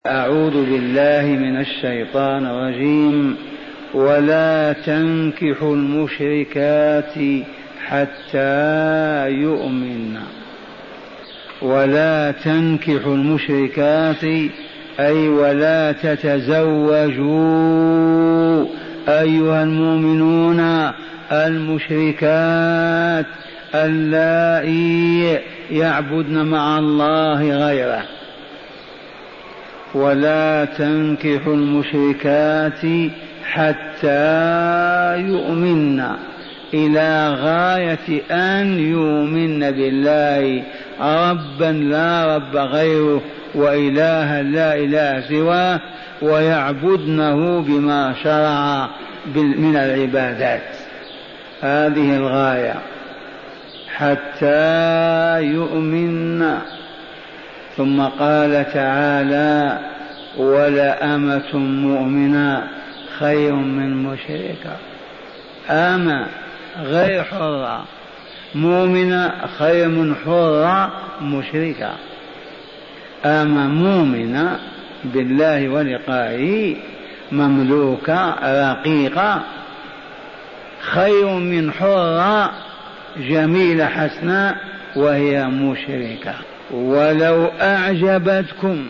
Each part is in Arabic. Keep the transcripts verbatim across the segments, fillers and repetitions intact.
أعوذ بالله من الشيطان الرجيم. ولا تنكحوا المشركات حتى يؤمن. ولا تنكحوا المشركات أي ولا تتزوجوا أيها المؤمنون المشركات اللائي يعبدن مع الله غيره. ولا تنكحوا المشركات حتى يؤمن إلى غاية أن يؤمن بالله ربا لا رب غيره وإلها لا إله سواه ويعبدنه بما شرع من العبادات. هذه الغاية حتى يؤمن. ثم قال تعالى ولأمة مؤمنة خير من مشركة. أمة غير حرة، مؤمنة خير من حرة مشركة. أمة مؤمنة بالله ولقائه مملوكة رقيقة خير من حرة جميلة حسناء وهي مشركة. ولو أعجبتكم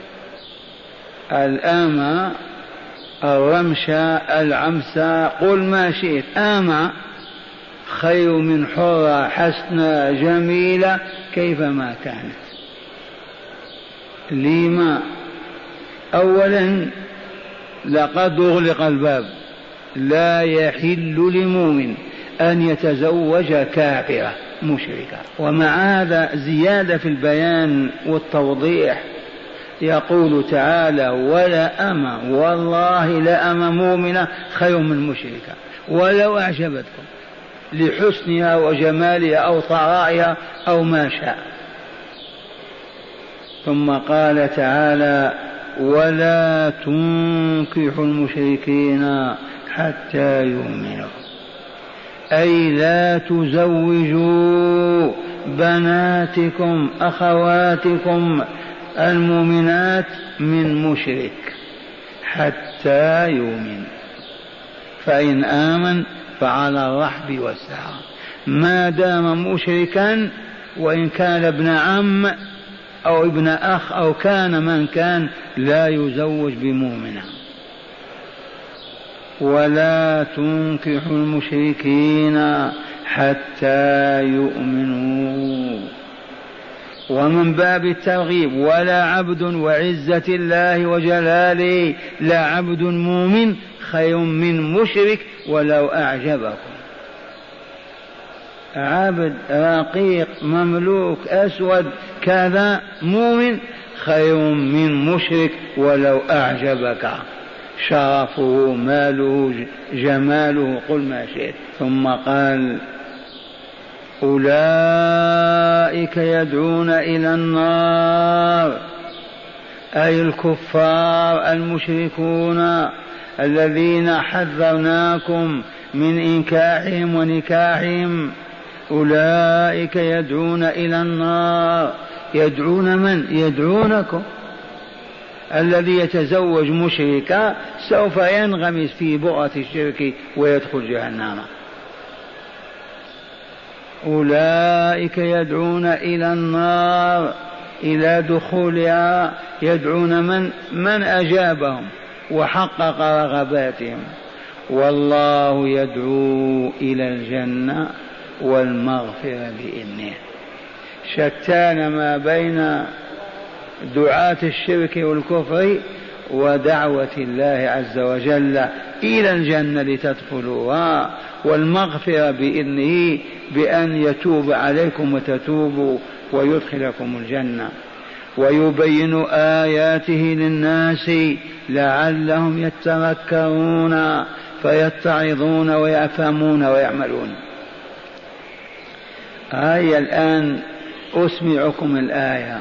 الأمة الرمشة العمسة قل ما شئت، أمة خير من حرة حسنة جميلة كيفما كانت. لما؟ أولا لقد أغلق الباب، لا يحل لمؤمن أن يتزوج كافرة مشركة. ومع هذا زيادة في البيان والتوضيح، يقول تعالى ولا أمة، والله لا أمة مؤمنة خير من مشركة ولو أعجبتكم لحسنها وجمالها أو طرائها أو ما شاء. ثم قال تعالى ولا تنكحوا المشركين حتى يؤمنوا، أي لا تزوجوا بناتكم أخواتكم المؤمنات من مشرك حتى يؤمن. فإن آمن فعلى الرحب والسعة، ما دام مشركا وإن كان ابن عم أو ابن أخ أو كان من كان لا يزوج بمؤمنة. ولا تنكحوا المشركين حتى يؤمنوا. ومن باب الترغيب ولا عبد وعزة الله وجلاله لا عبد مؤمن خير من مشرك ولو أعجبكم. عبد رقيق مملوك أسود كذا مؤمن خير من مشرك ولو أعجبك شرفه ماله جماله قل ما شئت. ثم قال أولئك يدعون إلى النار، أي الكفار المشركون الذين حذرناكم من إنكاحهم ونكاحهم. أولئك يدعون إلى النار. يدعون من؟ يدعونكم. الذي يتزوج مشركا سوف ينغمس في بؤرة الشرك ويدخل جهنم. أولئك يدعون إلى النار، إلى دخولها يدعون من؟ من أجابهم وحقق رغباتهم. والله يدعو إلى الجنة والمغفرة بإذنه. شتان ما بين دعاة الشرك والكفر ودعوة الله عز وجل إلى الجنة لتدخلوها والمغفرة بإذنه بأن يتوب عليكم وتتوبوا ويدخلكم الجنة ويبين آياته للناس لعلهم يتذكرون فيتعظون ويفهمون ويعملون. هيا الآن أسمعكم الآية.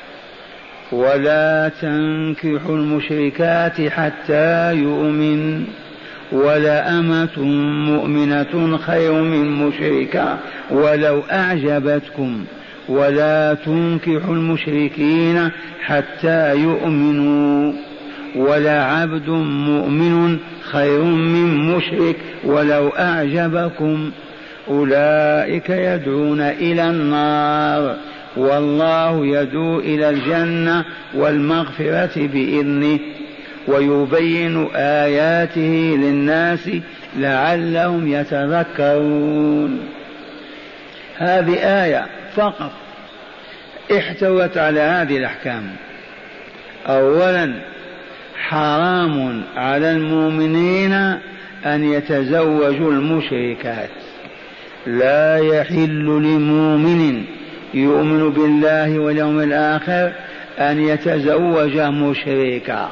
ولا تنكحوا المشركات حتى يؤمن ولأمة مؤمنة خير من مشركة ولو أعجبتكم ولا تنكحوا المشركين حتى يؤمنوا ولا عبد مؤمن خير من مشرك ولو أعجبكم أولئك يدعون إلى النار والله يدعو إلى الجنة والمغفرة بإذنه ويبين آياته للناس لعلهم يتذكرون. هذه آية فقط احتوت على هذه الأحكام. أولا حرام على المؤمنين أن يتزوجوا المشركات، لا يحل لمؤمن يؤمن بالله واليوم الآخر أن يتزوج مشركا،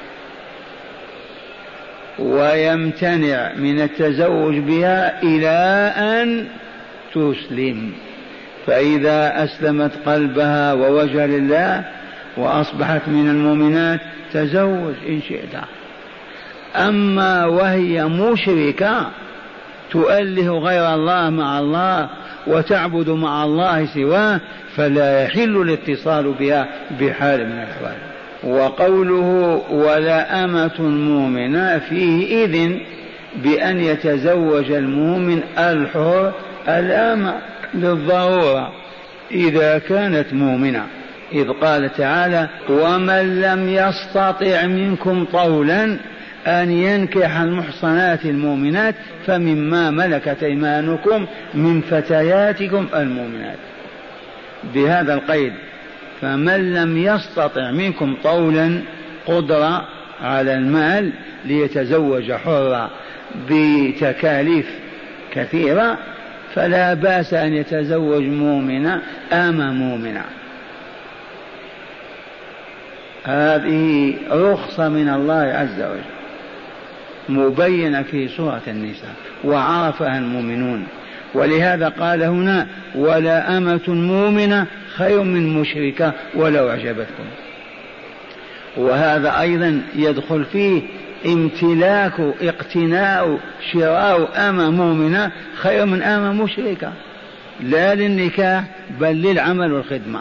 ويمتنع من التزوج بها إلى أن تسلم، فإذا أسلمت قلبها ووجه لله وأصبحت من المؤمنات تزوج إن شئت. أما وهي مشركة تؤله غير الله مع الله وتعبد مع الله سواه فلا يحل الاتصال بها بحال من الأحوال. وقوله ولا أمة مؤمنة فيه إذن بأن يتزوج المؤمن الحر الأمة للضرورة إذا كانت مؤمنة، إذ قال تعالى ومن لم يستطع منكم طولا أن ينكح المحصنات المؤمنات فمما ملكت أيمانكم من فتياتكم المؤمنات، بهذا القيد، فمن لم يستطع منكم طولا قدرة على المال ليتزوج حرة بتكاليف كثيرة فلا بأس أن يتزوج مؤمنة أما مؤمنة. هذه رخصة من الله عز وجل مبينة في سورة النساء وعرفها المؤمنون، ولهذا قال هنا ولا أمة مؤمنة خير من مشركة ولو أعجبتكم. وهذا أيضا يدخل فيه امتلاك اقتناء شراء أمة مؤمنة خير من أمة مشركة، لا للنكاح بل للعمل والخدمة.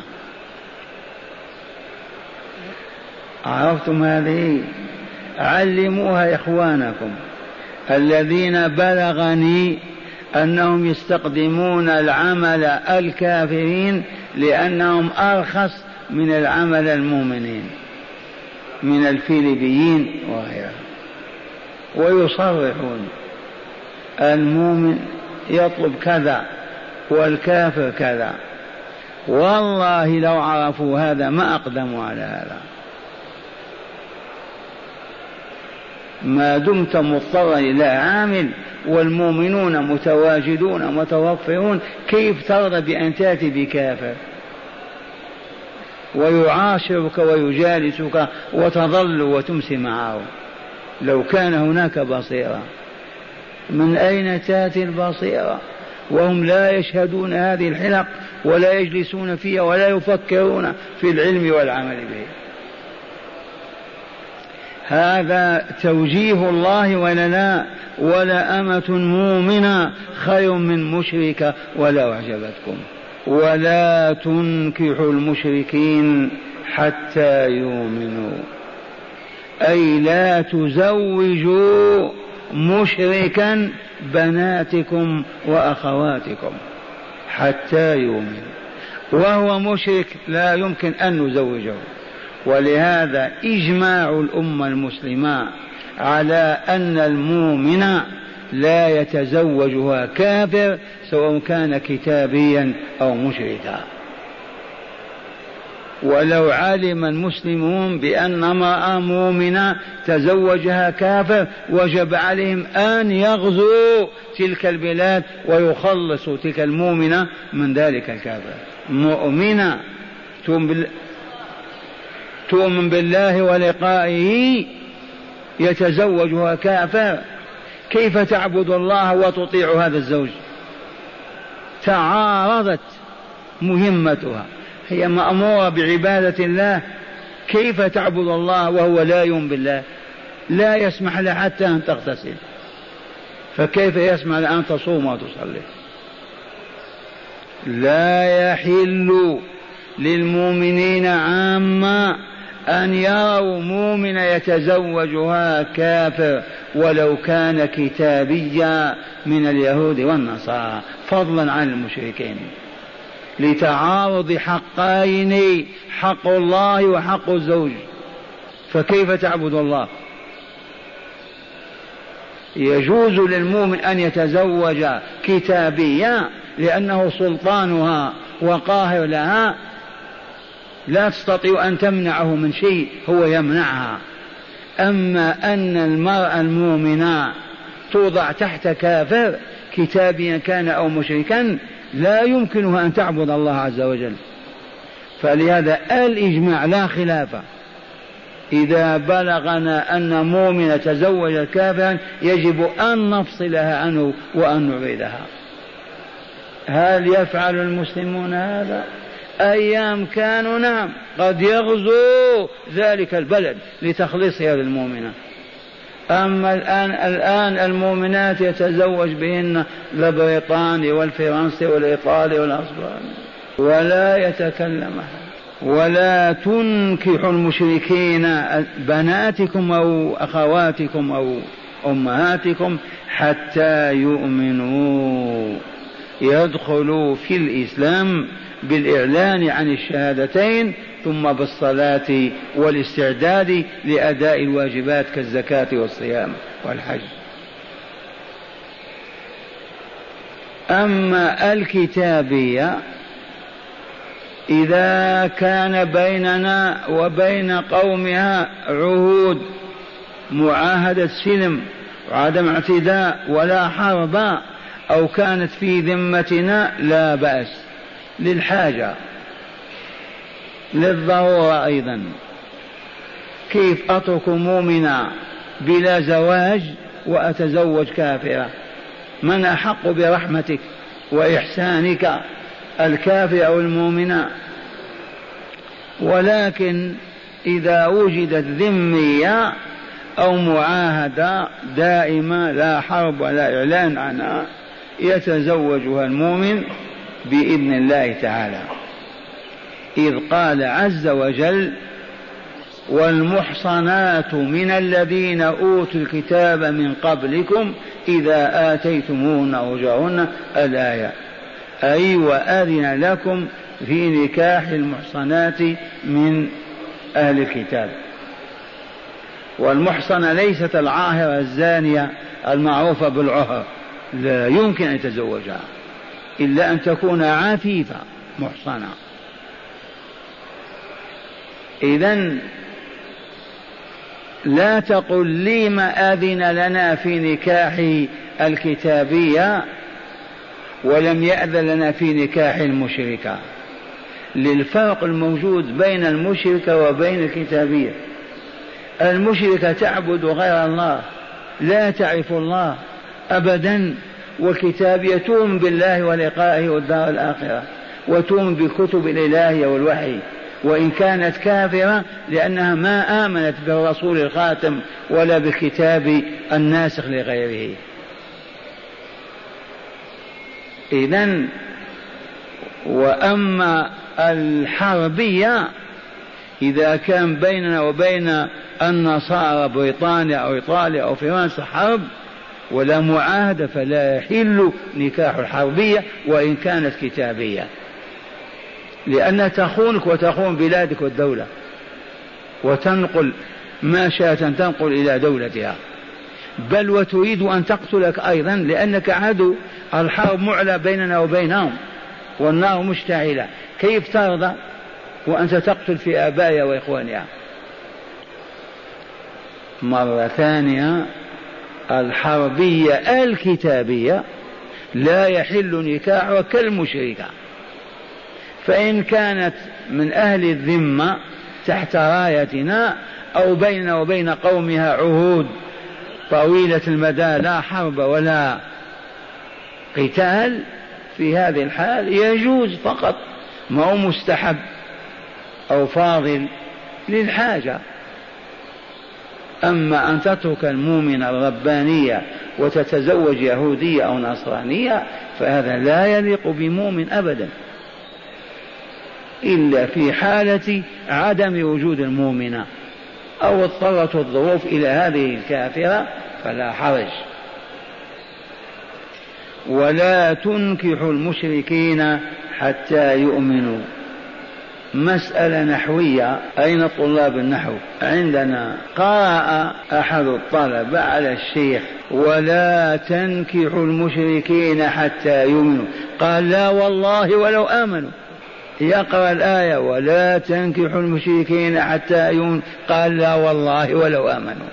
عرفتم هذه؟ علموها إخوانكم الذين بلغني أنهم يستقدمون العمل الكافرين لأنهم أرخص من العمل المؤمنين من الفيلبيين وغيرها، ويصرحون المؤمن يطلب كذا والكافر كذا. والله لو عرفوا هذا ما أقدموا على هذا. ما دمت مضطرا إلى عامل والمؤمنون متواجدون متوفرون كيف ترضى بأن تأتي بكافر ويعاشرك ويجالسك وتظل وتمسي معه؟ لو كان هناك بصيرة. من أين تأتي البصيرة وهم لا يشهدون هذه الحلق ولا يجلسون فيها ولا يفكرون في العلم والعمل به؟ هذا توجيه الله ولا لا؟ ولا أمة مؤمنة خير من مشركة ولو أعجبتكم. ولا تنكحوا المشركين حتى يؤمنوا، أي لا تزوجوا مشركا بناتكم وأخواتكم حتى يؤمنوا، وهو مشرك لا يمكن أن نزوجه. ولهذا إجماع الأمة المسلمة على أن المؤمن لا يتزوجها كافر سواء كان كتابيا أو مشركا. ولو علم المسلمون بأن امرأة مؤمنة تزوجها كافر وجب عليهم أن يغزوا تلك البلاد ويخلصوا تلك المؤمنة من ذلك الكافر. مؤمنة تؤمن بالله ولقائه يتزوجها كافر، كيف تعبد الله وتطيع هذا الزوج؟ تعارضت مهمتها، هي مأمورة بعبادة الله، كيف تعبد الله وهو لا يؤمن بالله؟ لا يسمح لها حتى أن تغتسل، فكيف يسمح لها أن تصوم وتصلي؟ لا يحل للمؤمنين عامة أن يروا مؤمن يتزوجها كافر ولو كان كتابيا من اليهود والنصارى، فضلا عن المشركين، لتعارض حقين، حق الله وحق الزوج. فكيف تعبد الله؟ يجوز للمؤمن أن يتزوج كتابيا لأنه سلطانها وقاهر لها، لا تستطيع أن تمنعه من شيء، هو يمنعها. أما أن المرأة المؤمنة توضع تحت كافر كتابيا كان أو مشركا لا يمكنها أن تعبد الله عز وجل. فلهذا الإجماع لا خلاف، إذا بلغنا أن مؤمنة تزوج كافرا يجب أن نفصلها عنه وأن نعيدها. هل يفعل المسلمون هذا؟ أيام كانوا نعم قد يغزو ذلك البلد لتخليصها للمؤمنة. أما الآن الآن المؤمنات يتزوج بهن البريطاني والفرنسي والإيطالي والأسباني ولا يتكلمها. ولا تنكحوا المشركين بناتكم أو أخواتكم أو أمهاتكم حتى يؤمنوا، يدخلوا في الإسلام بالإعلان عن الشهادتين ثم بالصلاة والاستعداد لأداء الواجبات كالزكاة والصيام والحج. أما الكتابية إذا كان بيننا وبين قومها عهود، معاهدة سلم وعدم اعتداء ولا حرب، أو كانت في ذمتنا لا بأس، للحاجة للضرورة أيضا. كيف أترك مؤمنا بلا زواج وأتزوج كافرة؟ من أحق برحمتك وإحسانك، الكافر أو المؤمنة؟ ولكن إذا وجدت ذمية أو معاهدة دائمة لا حرب ولا إعلان عنها يتزوجها المؤمن بإذن الله تعالى، إذ قال عز وجل: والمحصنات من الذين أوتوا الكتاب من قبلكم إذا آتيتموهن أجورهن، الآية، أي وأذن لكم في نكاح المحصنات من أهل الكتاب. والمحصنة ليست العاهرة الزانية المعروفة بالعهر، لا يمكن أن يتزوجها إلا أن تكون عفيفة محصنة. إذن لا تقل لي ما أذن لنا في نكاح الكتابية ولم يأذن لنا في نكاح المشركة، للفرق الموجود بين المشركة وبين الكتابية. المشركة تعبد غير الله، لا تعرف الله أبدا، والكتابية تؤمن بالله ولقائه والدار الآخرة، وتؤمن بالكتب الإلهية والوحي، وإن كانت كافرة لأنها ما آمنت بالرسول الخاتم ولا بالكتاب الناسخ لغيره. إذن وأما الحربية إذا كان بيننا وبين النصارى بريطانيا أو إيطاليا أو فرنسا حرب ولا معاهدة فلا يحل نكاح الحربية وإن كانت كتابية، لأنها تخونك وتخون بلادك والدولة، وتنقل ما شاءت أن تنقل إلى دولتها، بل وتريد أن تقتلك أيضا لأنك عدو. الحرب معلى بيننا وبينهم والنار مشتعلة، كيف ترضى وأنت تقتل في آبائها وإخوانها؟ مرة ثانية، الحربية الكتابية لا يحل نكاحها كالمشركة، فإن كانت من أهل الذمة تحت رايتنا أو بيننا وبين قومها عهود طويلة المدى لا حرب ولا قتال، في هذه الحال يجوز فقط، ما هو مستحب أو فاضل، للحاجة. أما أن تترك المؤمنة الربانية وتتزوج يهودية أو نصرانية، فهذا لا يليق بمؤمن أبدا، إلا في حالة عدم وجود المؤمنة أو اضطرت الظروف إلى هذه الكافرة فلا حرج. ولا تنكحوا المشركين حتى يؤمنوا. مسألة نحوية، أين طلاب النحو؟ عندنا قرأ أحد الطلبة على الشيخ ولا تنكحوا المشركين حتى يؤمنوا، قال لا والله ولو آمنوا. يقرأ الآية ولا تنكحوا المشركين حتى يؤمنوا، قال لا والله ولو آمنوا،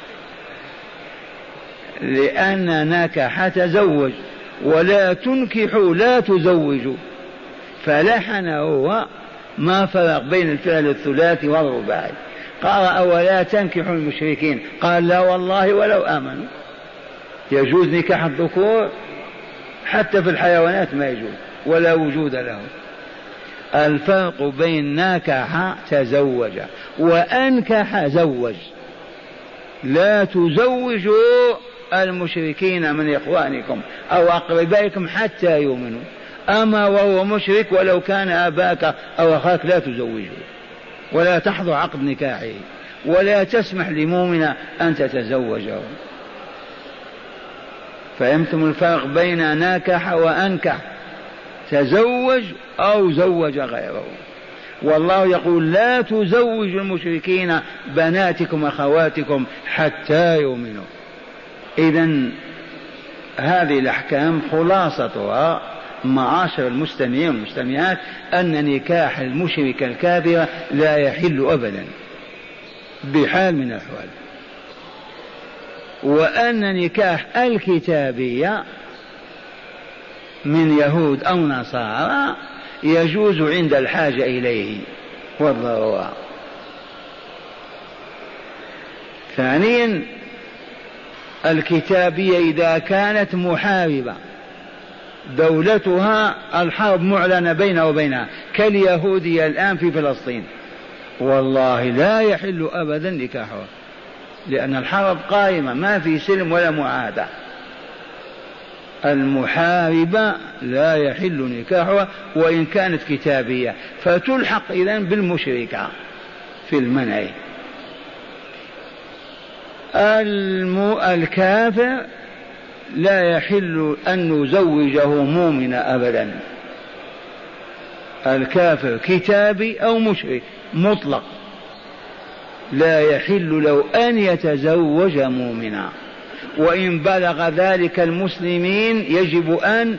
لأن نكح تزوج، ولا تنكحوا لا تزوجوا، فلحن هو ما فرق بين الفعل الثلاثي والرباعي. قرأ ولا تنكحوا المشركين، قال لا والله ولو آمنوا. يجوز نكاح الذكور حتى في الحيوانات ما يجوز ولا وجود له. الفرق بين نكح تزوج وأنكح زوج. لا تزوجوا المشركين من إخوانكم أو أقربائكم حتى يؤمنوا، أما وهو مشرك ولو كان أباك أو أخاك لا تزوجه، ولا تحضر عقد نكاحه، ولا تسمح لمؤمنة أن تتزوجه. فهمتم الفرق بين نكح وأنكح؟ تزوج أو زوج غيره. والله يقول لا تزوجوا المشركين بناتكم أخواتكم حتى يؤمنوا. إذن هذه الأحكام خلاصتها معاشر المستمعين والمستمعات أن نكاح المشرك الكافر لا يحل أبدا بحال من الأحوال، وأن نكاح الكتابية من يهود أو نصارى يجوز عند الحاجة إليه والضرورة. ثانيا الكتابية إذا كانت محاربة دولتها الحرب معلنة بينه وبينها كاليهودية الآن في فلسطين، والله لا يحل أبدا نكاحها، لأن الحرب قائمة ما في سلم ولا معاهدة. المحاربة لا يحل نكاحها وإن كانت كتابية، فتلحق إذن بالمشركة في المنع. الكافر لا يحل أن نزوجه مؤمنة أبدا. الكافر كتابي أو مشرك مطلق لا يحل له أن يتزوج مؤمنا، وإن بلغ ذلك المسلمين يجب أن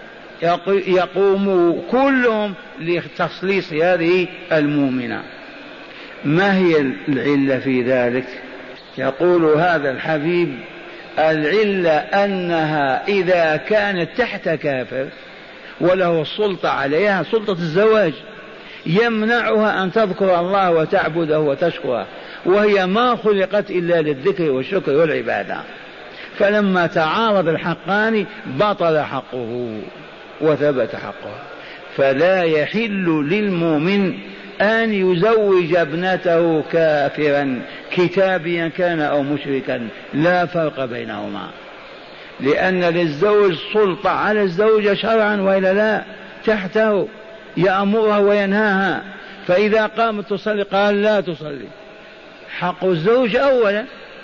يقوموا كلهم لتخليص هذه المؤمنة. ما هي العلة في ذلك؟ يقول هذا الحبيب العلة أنها إذا كانت تحت كافر وله السلطة عليها سلطة الزواج يمنعها أن تذكر الله وتعبده وتشكره، وهي ما خلقت إلا للذكر والشكر والعبادة، فلما تعارض الحقان بطل حقه وثبت حقه. فلا يحل للمؤمن أن يزوج ابنته كافرا كتابيا كان أو مشركا، لا فرق بينهما، لأن للزوج سلطة على الزوجة شرعا وإلا لا، تحته يأمرها وينهاها، فإذا قامت تصلي قال لا تصلي، حق الزوج أولا.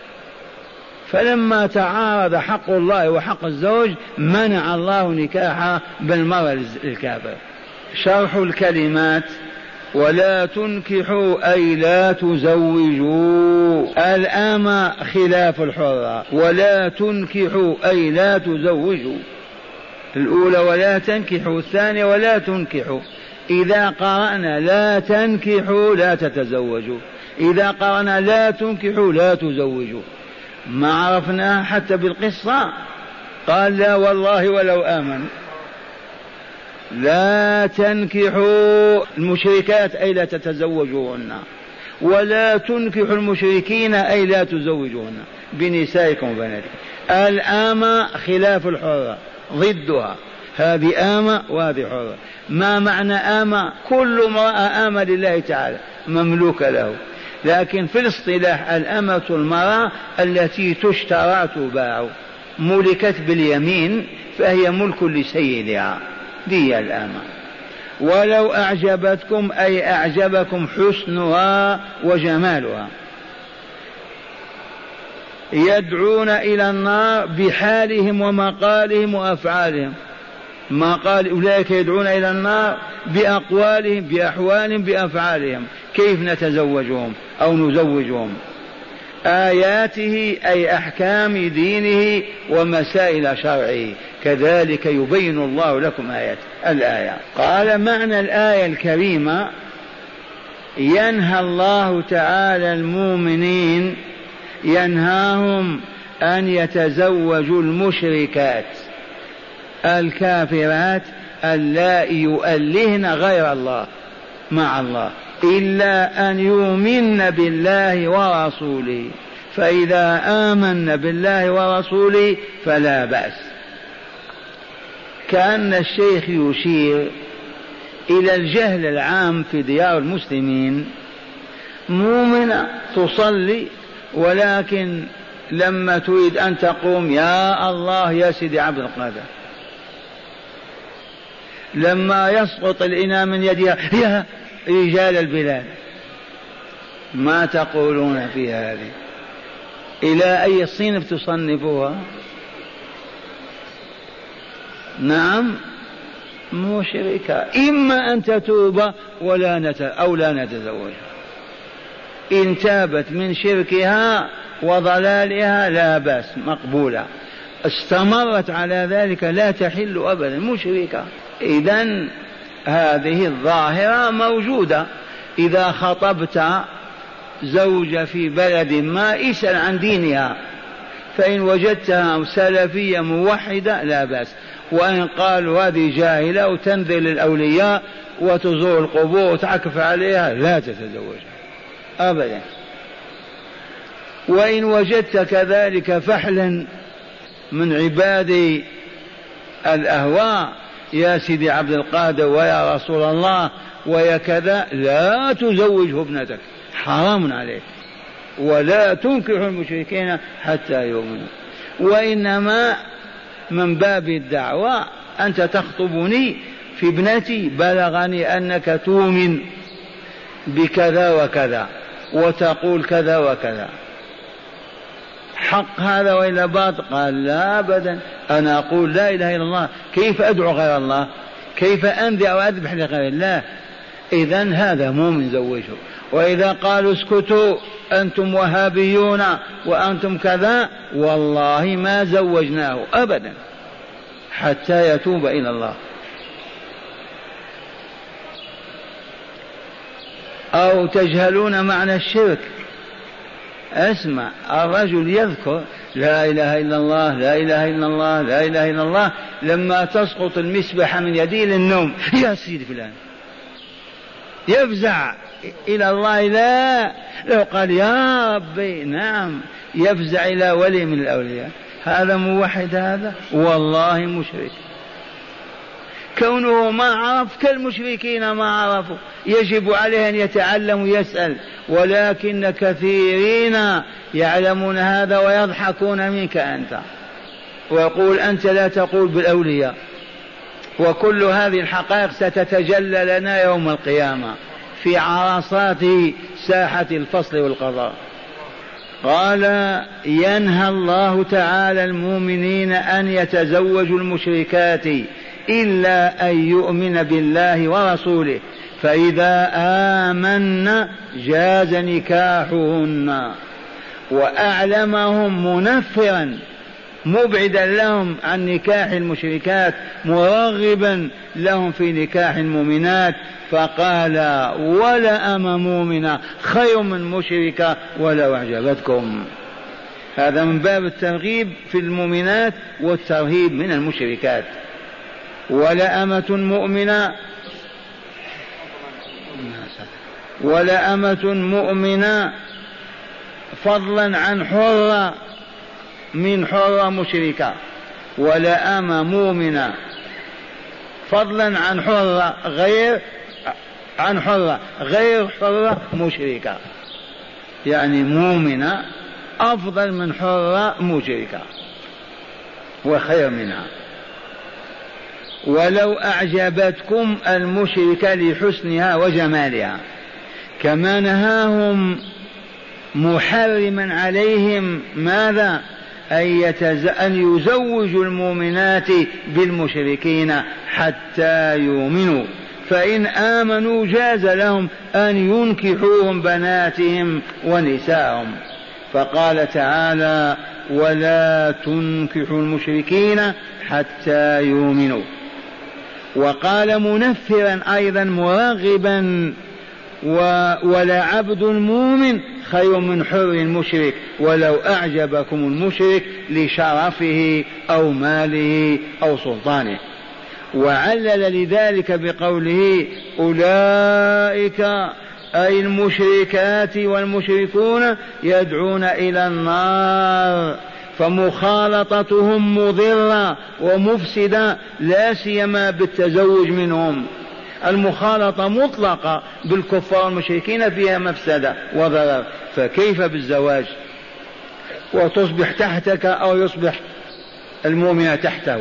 فلما تعارض حق الله وحق الزوج منع الله نكاحها بالمرة الكافر. شرح الكلمات: ولا تنكحوا أي لا تزوجوا الأمة خلاف الحرة، ولا تنكحوا أي لا تزوجوا. الأولى ولا تنكحوا، الثانية ولا تنكحوا. إذا قرأنا لا تنكحوا لا تتزوجوا، إذا قرأنا لا تنكحوا لا تزوجوا. ما عرفناها حتى بالقصة. قال لا والله ولو آمن. لا تنكحوا المشركات أي لا تتزوجوهن، ولا تنكحوا المشركين أي لا تزوجوهن بنسائكم وبناتكم. الآمة خلاف الحرة ضدها، هذه آمة وهذه حرة. ما معنى آمة؟ كل امرأة آمة لله تعالى مملوكة له، لكن في الاصطلاح الأمة المرأة التي تشترى تباع، ملكت باليمين فهي ملك لسيدها، دي الأمة. ولو أعجبتكم أي أعجبكم حسنها وجمالها. يدعون إلى النار بحالهم ومقالهم وأفعالهم. ما قال أولئك يدعون إلى النار بأقوالهم بأحوالهم بأفعالهم. كيف نتزوجهم أو نزوجهم؟ آياته أي أحكام دينه ومسائل شرعه، كذلك يبين الله لكم آيات الآية. قال معنى الآية الكريمة ينهى الله تعالى المؤمنين، ينهاهم أن يتزوجوا المشركات الكافرات اللائي يؤلهن غير الله مع الله إلا أن يؤمن بالله ورسوله، فإذا آمن بالله ورسوله فلا بأس. كأن الشيخ يشير إلى الجهل العام في ديار المسلمين، مؤمنة تصلي ولكن لما تريد أن تقوم يا الله يا سيدي عبد القادر، لما يسقط الإناء من يدها يا رجال البلاد. ما تقولون في هذه؟ إلى أي صنف تصنفوها؟ نعم مشركة، إما أن تتوب ولا نت... أو لا نتزوجها. إن تابت من شركها وضلالها لا بأس مقبولة، استمرت على ذلك لا تحل أبدا مشركة. إذن هذه الظاهرة موجودة. إذا خطبت زوجة في بلد ما اسأل عن دينها، فإن وجدتها سلفية موحدة لا بأس، وإن قالوا هذه جاهلة وتنذر للأولياء وتزور القبور وتعكف عليها لا تتزوجها أبدا. وإن وجدت كذلك فحلا من عباد الأهواء يا سيدي عبد القادر ويا رسول الله ويا كذا لا تزوجه ابنتك، حرام عليك، ولا تنكح المشركين حتى يؤمنوا. وإنما من باب الدعوة أنت تخطبني في ابنتي، بلغني أنك تؤمن بكذا وكذا وتقول كذا وكذا، حق هذا وإلا باطل؟ قال لا أبدا، أنا أقول لا إله إلا الله، كيف أدعو غير الله؟ كيف أنذر أو أذبح لغير الله؟ إذن هذا مؤمن زوجه. وإذا قالوا اسكتوا أنتم وهابيون وأنتم كذا، والله ما زوجناه أبدا حتى يتوب إلى الله. أو تجهلون معنى الشرك. اسمع، الرجل يذكر لا إله إلا الله لا إله إلا الله لا إله إلا الله، لما تسقط المسبحة من يديه للنوم يا سيدي فلان يفزع إلى الله. لا، لو قال يا ربي نعم يفزع إلى ولي من الأولياء. هذا موحد، هذا والله مشرك. كونه ما عرف كالمشركين ما عرفوا، يجب عليه أن يتعلم ويسأل، ولكن كثيرين يعلمون هذا ويضحكون منك أنت، ويقول أنت لا تقول بالأولياء. وكل هذه الحقائق ستتجلى لنا يوم القيامة في عرصات ساحة الفصل والقضاء. قال ينهى الله تعالى المؤمنين أن يتزوجوا المشركات إلا أن يؤمن بالله ورسوله، فإذا آمن جاز نكاحهن. وأعلمهم منفرا مبعدا لهم عن نكاح المشركات مرغبا لهم في نكاح المؤمنات، فقال ولا أم مؤمنة خير من مشركة ولو أعجبتكم. هذا من باب الترغيب في المؤمنات والترهيب من المشركات. ولا أمة مؤمنة ولا أمة مؤمنة فضلا عن حرة من حرة مشركة، ولا أمة مؤمنة فضلا عن حرة غير عن حرة غير حرة مشركة، يعني مؤمنة أفضل من حرة مشركة. وخير منها. ولو أعجبتكم المشركة لحسنها وجمالها، كما نهاهم محرما عليهم ماذا؟ أن يزوجوا المؤمنات بالمشركين حتى يؤمنوا، فإن آمنوا جاز لهم أن ينكحوهم بناتهم ونساءهم. فقال تعالى: ولا تنكحوا المشركين حتى يؤمنوا. وقال منفرا أيضا مرغبا: ولا عبد مؤمن خير من حر مشرك ولو أعجبكم المشرك لشرفه أو ماله أو سلطانه. وعلل لذلك بقوله: أولئك أي المشركات والمشركون يدعون إلى النار، فمخالطتهم مضرة ومفسدة، لا سيما بالتزوج منهم. المخالطة مطلقة بالكفار والمشركين فيها مفسدة وضرر، فكيف بالزواج وتصبح تحتك أو يصبح المؤمن تحته؟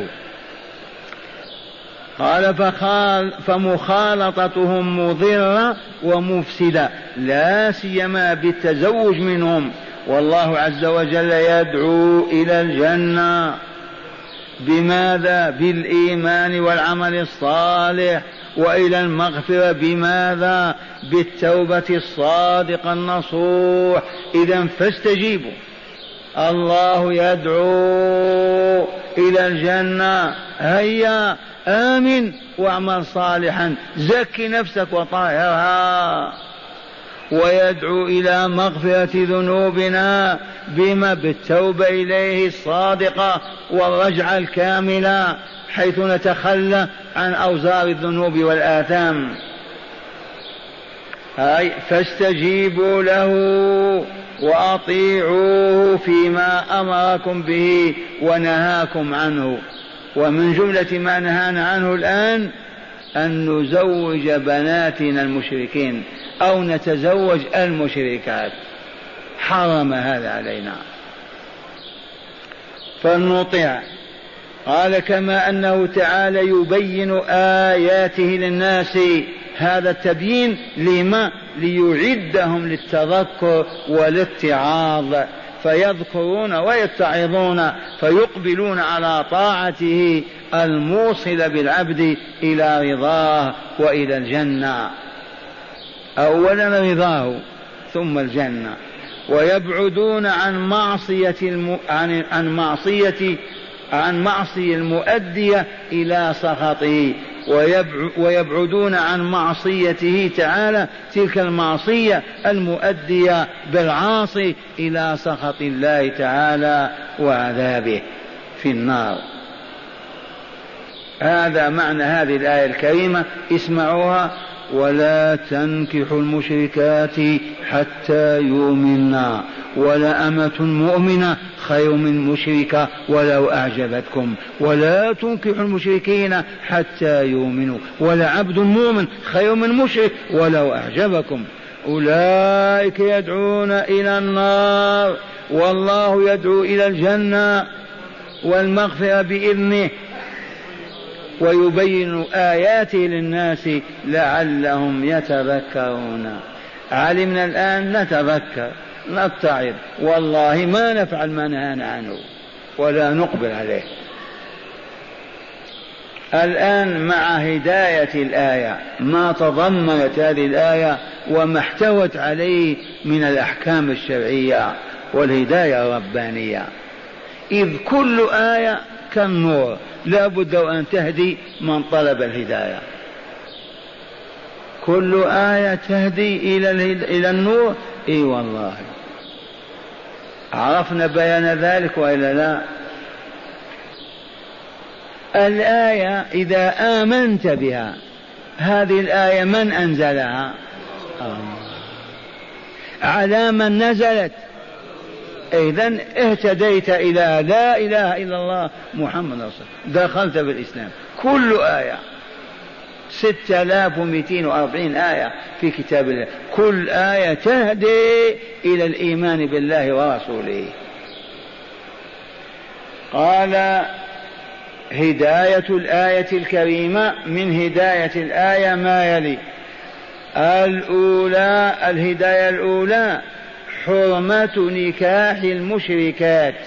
قال: فخال فمخالطتهم مضرة ومفسدة، لا سيما بالتزوج منهم. والله عز وجل يدعو إلى الجنة بماذا؟ بالإيمان والعمل الصالح، وإلى المغفرة بماذا؟ بالتوبة الصادقة النصوح. إذن فاستجيبوا، الله يدعو إلى الجنة، هيا آمن واعمل صالحا، زك نفسك وطهرها. ويدعو إلى مغفرة ذنوبنا بما؟ بالتوبة إليه الصادقة والرجعة الكاملة، حيث نتخلى عن أوزار الذنوب والآثام. هاي فاستجيبوا له وأطيعوه فيما أمركم به ونهاكم عنه. ومن جملة ما نهانا عنه الآن أن نزوج بناتنا المشركين أو نتزوج المشركات، حرم هذا علينا، فلنطيع. قال: كما أنه تعالى يبين آياته للناس، هذا التبيين لما؟ ليعدهم للتذكر والاتعاظ، فيذكرون ويتعظون فيقبلون على طاعته الموصل بالعبد إلى رضاه وإلى الجنة. أولا رضاه ثم الجنة. ويبعدون عن معصية الم... عن... عن معصية عن معصية المؤدية إلى سخطه، ويبع... ويبعدون عن معصيته تعالى، تلك المعصية المؤدية بالعاصي إلى سخط الله تعالى وعذابه في النار. هذا معنى هذه الآية الكريمة، اسمعوها: ولا تنكحوا المشركات حتى يؤمنا ولأمة مؤمنة خير من مشركة ولو أعجبتكم ولا تنكحوا المشركين حتى يؤمنوا ولعبد مؤمن خير من مشرك ولو أعجبكم. أولئك يدعون إلى النار والله يدعو إلى الجنة والمغفرة بإذنه، ويبين آياته للناس لعلهم يتذكرون. علمنا الآن نتذكر نتعظ، والله ما نفعل ما نهانا عنه ولا نقبل عليه. الآن مع هداية الآية ما تضمنت هذه الآية وما احتوت عليه من الأحكام الشرعية والهداية الربانية، إذ كل آية كالنور لا بد أن تهدي من طلب الهداية. كل آية تهدي إلى إلى النور. إي والله عرفنا بيان ذلك وإلا لا؟ الآية إذا آمنت بها، هذه الآية من أنزلها؟ آه. على من نزلت؟ إذن اهتديت إلى لا إله إلا الله محمد رسول الله، دخلت بالإسلام. كل آية ستة آلاف ومئتين وأربعين آية في كتاب الله، كل آية تهدي إلى الإيمان بالله ورسوله. قال: هداية الآية الكريمة من هداية الآية ما يلي: الأولى، الهداية الأولى حرمة نكاح المشركات،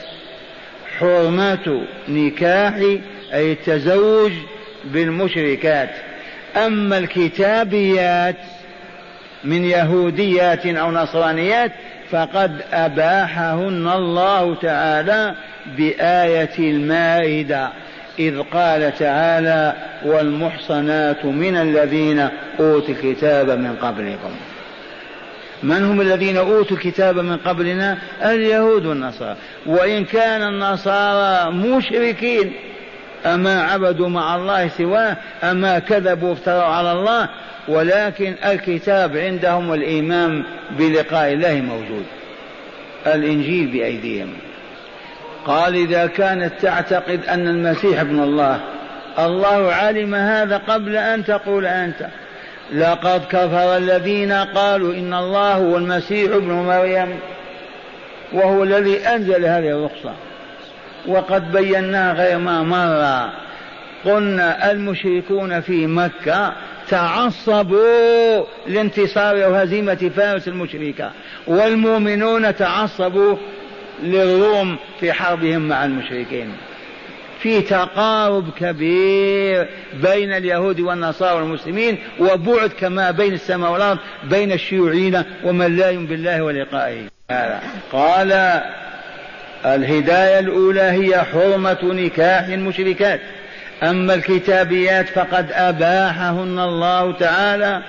حرمة نكاح أي التزوج بالمشركات. أما الكتابيات من يهوديات أو نصرانيات فقد أباحهن الله تعالى بآية المائدة، إذ قال تعالى: والمحصنات من الذين أوتوا الكتاب من قبلكم. من هم الذين أوتوا الكتاب من قبلنا؟ اليهود والنصارى. وإن كان النصارى مشركين، أما عبدوا مع الله سواه، أما كذبوا وافتروا على الله، ولكن الكتاب عندهم والإيمان بلقاء الله موجود، الإنجيل بأيديهم. قال: إذا كانت تعتقد أن المسيح ابن الله، الله علم هذا قبل أن تقول أنت. لقد كفر الذين قالوا إن الله هو المسيح ابن مريم، وهو الذي أنزل هذه الرخصة، وقد بيناها غير ما مرة. قلنا المشركون في مكة تعصبوا لانتصار وهزيمة فارس المشركة، والمؤمنون تعصبوا للروم في حربهم مع المشركين. في تقارب كبير بين اليهود والنصارى والمسلمين، وبعد كما بين السماء والأرض بين الشيوعيين ومن لا يؤمن بالله ولقائه. قال: الهداية الأولى هي حرمة نكاح المشركات. أما الكتابيات فقد أباحهن الله تعالى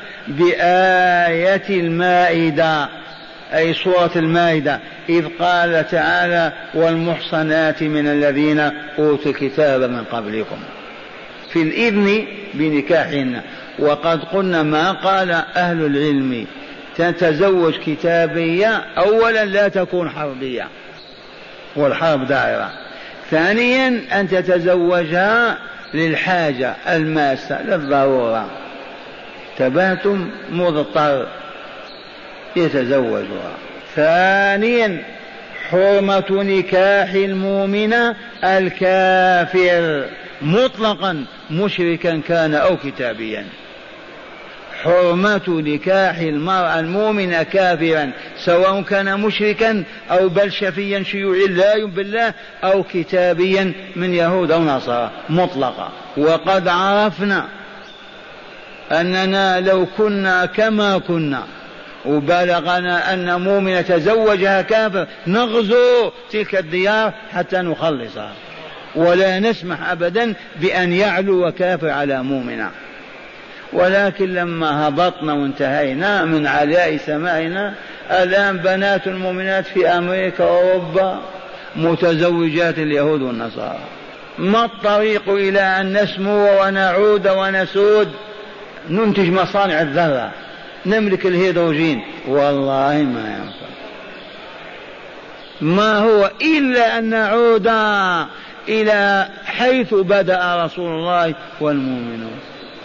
بآية المائدة، أي سورة المائدة، إذ قال تعالى: والمحصنات من الذين أوتوا الكتاب من قبلكم، في الإذن بنكاحهن. وقد قلنا ما قال أهل العلم: تتزوج كتابية، أولا لا تكون حربية والحرب دائرة، ثانيا أن تتزوجها للحاجة الماسة للضرورة، تباتم مضطر يتزوجها. ثانيا حرمة نكاح المؤمن الكافر مطلقا، مشركا كان أو كتابيا. حرمة نكاح المرأة المؤمنة كافرا، سواء كان مشركا أو بلشفيا شيوعيا لا يؤمن بالله أو كتابيا من يهود أو نصارى، مطلقة. وقد عرفنا أننا لو كنا كما كنا وبلغنا أن مؤمنة تزوجها كافر نغزو تلك الديار حتى نخلصها، ولا نسمح أبدا بأن يعلو كافر على مؤمنة. ولكن لما هبطنا وانتهينا من علاء سمائنا، الآن بنات المؤمنات في أمريكا وأوروبا متزوجات اليهود والنصارى. ما الطريق إلى أن نسمو ونعود ونسود؟ ننتج مصانع الذرة، نملك الهيدروجين، والله ما ينفع. ما هو إلا أن نعود إلى حيث بدأ رسول الله والمؤمنون.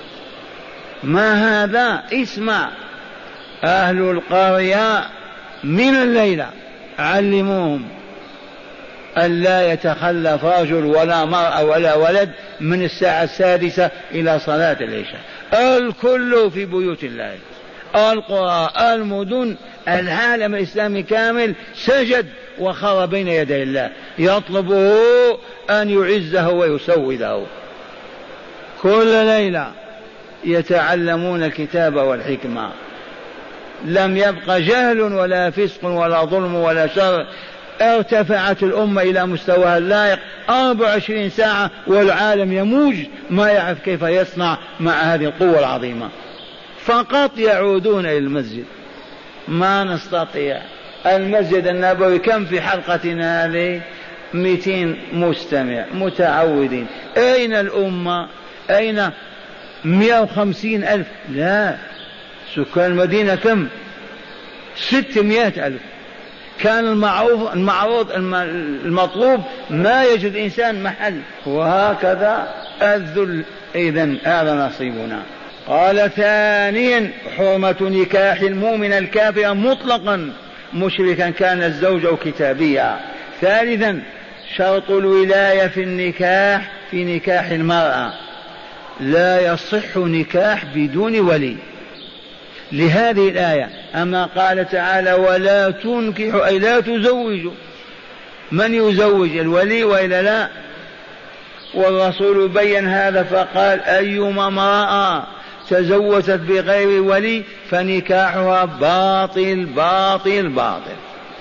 ما هذا؟ اسمع، أهل القرية من الليلة علموهم أن لا يتخلف رجل ولا مرأة ولا ولد من الساعة السادسة إلى صلاة العشاء. الكل في بيوت الله، القرى، المدن، العالم الإسلامي كامل سجد وخر بين يدي الله يطلبه أن يعزه ويسوده. كل ليلة يتعلمون الكتاب والحكمة. لم يبق جهل ولا فسق ولا ظلم ولا شر. ارتفعت الأمة إلى مستواها اللائق أربع وعشرين ساعة والعالم يموج ما يعرف كيف يصنع مع هذه القوة العظيمة. فقط يعودون إلى المسجد. ما نستطيع. المسجد النبوي كم في حلقتنا هذه؟ مئتين مستمع متعودين. أين الأمة؟ أين مئة وخمسين ألف؟ لا، سكان المدينة كم؟ ستمائة ألف. كان المعروف المعروض المطلوب ما يجد إنسان محل، وهكذا الذل. إذن هذا نصيبنا. قال: ثانيا حرمة نكاح المؤمن الكافر مطلقا، مشركا كان الزوج أو كتابيا. ثالثا شرط الولاية في النكاح في نكاح المرأة، لا يصح نكاح بدون ولي لهذه الآية. أما قال تعالى ولا تنكحوا أي لا تزوجوا، من يزوج؟ الولي وإلا لا؟ والرسول بين هذا فقال أيما امرأة تزوجت بغير ولي فنكاحها باطل باطل باطل.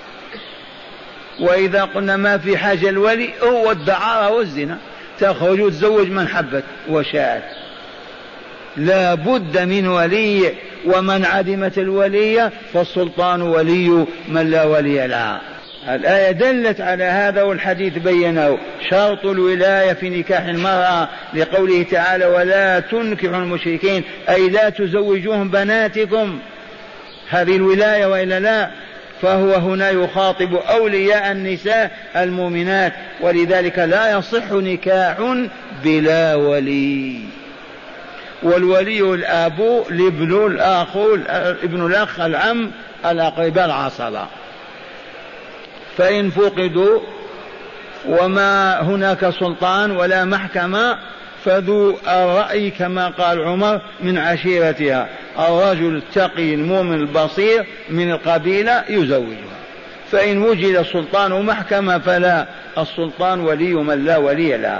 وإذا قلنا ما في حاجة الولي هو الدعارة والزنا، تخرج وتزوج من حبت وشاءت، لا بد من ولي، ومن عدمت الولي فالسلطان ولي من لا ولي له. الآية دلت على هذا والحديث بينه، شرط الولاية في نكاح المرأة لقوله تعالى ولا تنكحوا المشركين أي لا تزوجوهم بناتكم، هذه الولاية وإلا لا؟ فهو هنا يخاطب أولياء النساء المؤمنات، ولذلك لا يصح نكاح بلا ولي. والولي الأب، الابن، الأخ، ابن الأخ، العم، الأقرباء، العصبة. فإن فقدوا وما هناك سلطان ولا محكمة فذو الرأي كما قال عمر من عشيرتها، الرجل التقي المؤمن البصير من القبيلة يزوجها. فإن وجد سلطان ومحكمة فلا، السلطان ولي من لا ولي له.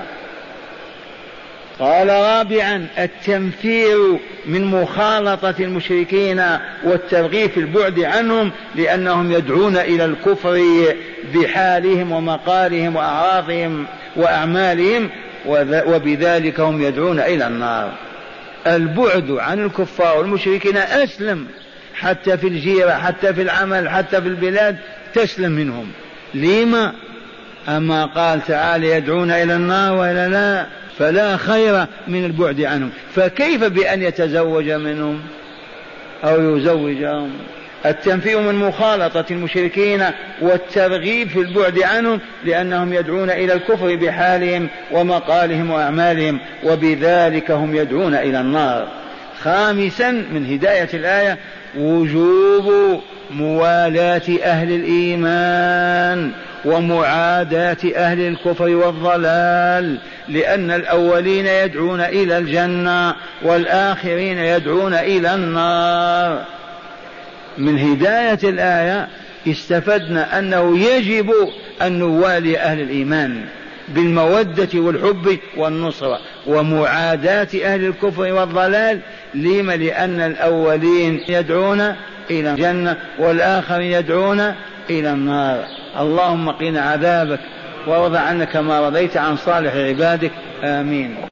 قال رابعا التنفير من مخالطة المشركين والترغيب في البعد عنهم، لأنهم يدعون إلى الكفر بحالهم ومقالهم وأعراضهم وأعمالهم، وبذلك هم يدعون إلى النار. البعد عن الكفار والمشركين أسلم، حتى في الجيرة، حتى في العمل، حتى في البلاد تسلم منهم. لما؟ أما قال تعالى يدعون إلى النار وإلا لا؟ فلا خير من البعد عنهم، فكيف بأن يتزوج منهم أو يزوجهم؟ التنفير من مخالطة المشركين والترغيب في البعد عنهم، لأنهم يدعون إلى الكفر بحالهم ومقالهم وأعمالهم، وبذلك هم يدعون إلى النار. خامسا من هداية الآية وجوب موالاة أهل الإيمان ومعاداة أهل الكفر والضلال، لأن الأولين يدعون إلى الجنة والآخرين يدعون إلى النار. من هداية الآية استفدنا أنه يجب أن نوالي أهل الإيمان بالمودة والحب والنصرة، ومعاداة أهل الكفر والضلال. لما؟ لأن الأولين يدعون إلى الجنة والآخرين يدعون إلى النار. اللهم قنا عذابك وارض عنا كما رضيت عن صالح عبادك، آمين.